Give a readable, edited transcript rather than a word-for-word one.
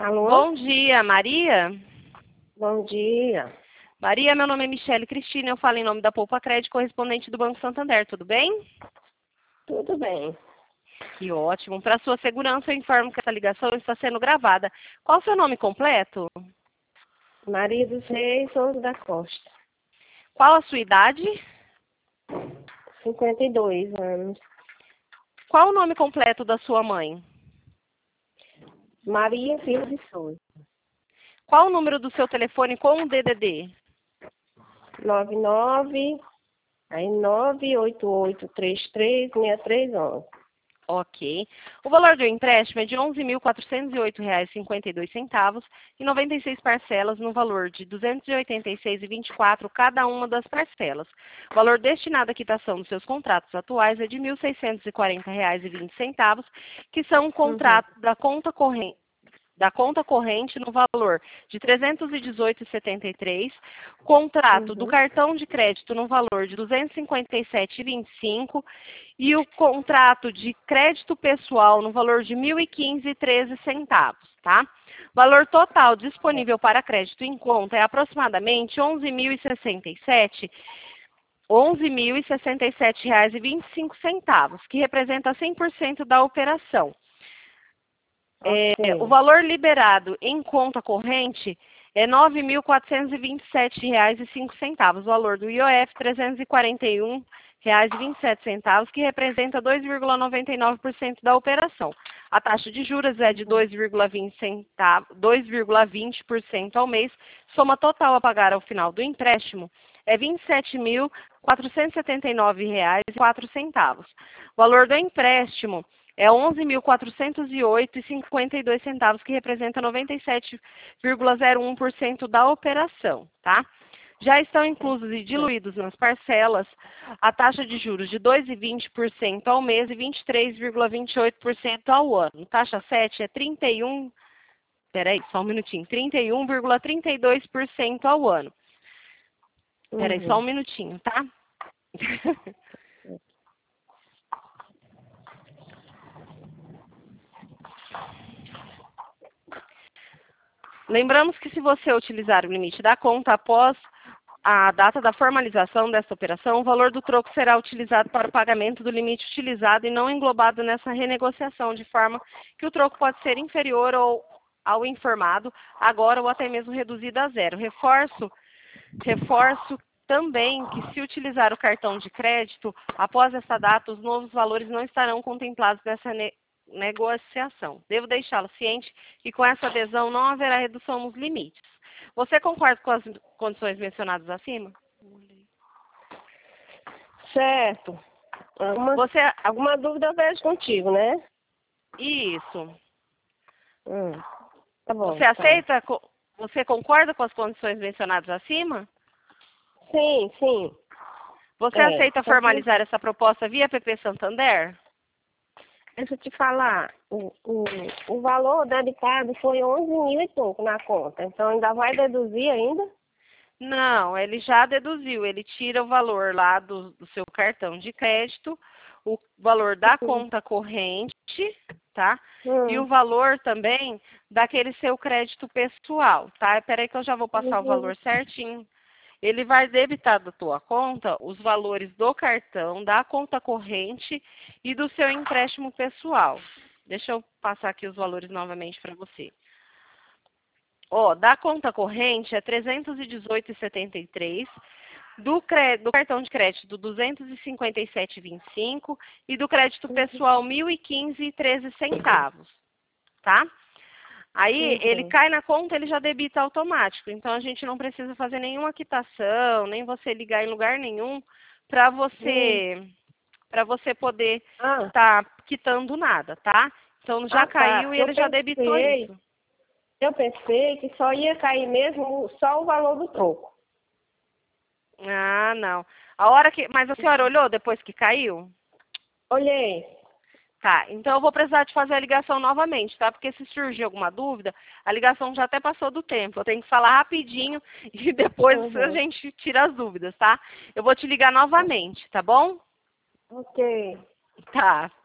Alô? Bom dia, Maria. Bom dia. Maria, meu nome é Michele Cristina, eu falo em nome da Poupa Crédito, correspondente do Banco Santander, tudo bem? Tudo bem. Que ótimo. Para sua segurança, eu informo que essa ligação está sendo gravada. Qual o seu nome completo? Maria dos Reis Souza da Costa. Qual a sua idade? 52 anos. Qual o nome completo da sua mãe? Maria Filho de Souza. Qual o número do seu telefone com o DDD? 99, aí 988336311. Ok. O valor do empréstimo é de R$ 11.408,52 e 96 parcelas no valor de R$ 286,24 cada uma das parcelas. O valor destinado à quitação dos seus contratos atuais é de R$ 1.640,20, que são contratos da conta corrente no valor de R$ 318,73, contrato do cartão de crédito no valor de R$ 257,25 e o contrato de crédito pessoal no valor de R$ 1.015,13, tá? Valor total disponível para crédito em conta é aproximadamente R$ 11.067,25, que representa 100% da operação. O valor liberado em conta corrente é R$ 9.427,05. O valor do IOF, R$ 341,27, que representa 2,99% da operação. A taxa de juros é de 2,20% ao mês. Soma total a pagar ao final do empréstimo é R$ 27.479,04. O valor do empréstimo é R$ 11.408,52, que representa 97,01% da operação, tá? Já estão inclusos e diluídos nas parcelas a taxa de juros de 2,20% ao mês e 23,28% ao ano. Taxa 7 é 31,32% ao ano. Peraí, só um minutinho, tá? Lembramos que se você utilizar o limite da conta após a data da formalização dessa operação, o valor do troco será utilizado para o pagamento do limite utilizado e não englobado nessa renegociação, de forma que o troco pode ser inferior ao informado agora ou até mesmo reduzido a zero. Reforço também que, se utilizar o cartão de crédito, após essa data, os novos valores não estarão contemplados nessa negociação. Devo deixá-lo ciente que com essa adesão não haverá redução nos limites. Você concorda com as condições mencionadas acima? Certo. Alguma dúvida eu vejo contigo, né? Isso. Tá bom. Você aceita? Você concorda com as condições mencionadas acima? Sim, sim. Você aceita formalizar essa proposta via PP Santander? Deixa eu te falar, o valor debitado foi 11 mil e pouco na conta, então ainda vai deduzir ainda? Não, ele já deduziu, ele tira o valor lá do seu cartão de crédito, o valor da conta corrente, tá? E o valor também daquele seu crédito pessoal, tá? Peraí que eu já vou passar o valor certinho. Ele vai debitar da tua conta os valores do cartão, da conta corrente e do seu empréstimo pessoal. Deixa eu passar aqui os valores novamente para você. Da conta corrente é R$ 318,73, do cartão de crédito R$ 257,25 e do crédito pessoal R$ 1.015,13, tá? Aí, ele cai na conta, ele já debita automático. Então, a gente não precisa fazer nenhuma quitação, nem você ligar em lugar nenhum para você poder estar quitando nada, tá? Então, já caiu e ele já debitou isso. Eu pensei que só ia cair mesmo só o valor do troco. Ah, não. Mas a senhora olhou depois que caiu? Olhei. Tá, então eu vou precisar de fazer a ligação novamente, tá? Porque se surgir alguma dúvida, a ligação já até passou do tempo. Eu tenho que falar rapidinho e depois a gente tira as dúvidas, tá? Eu vou te ligar novamente, tá bom? Ok. Tá.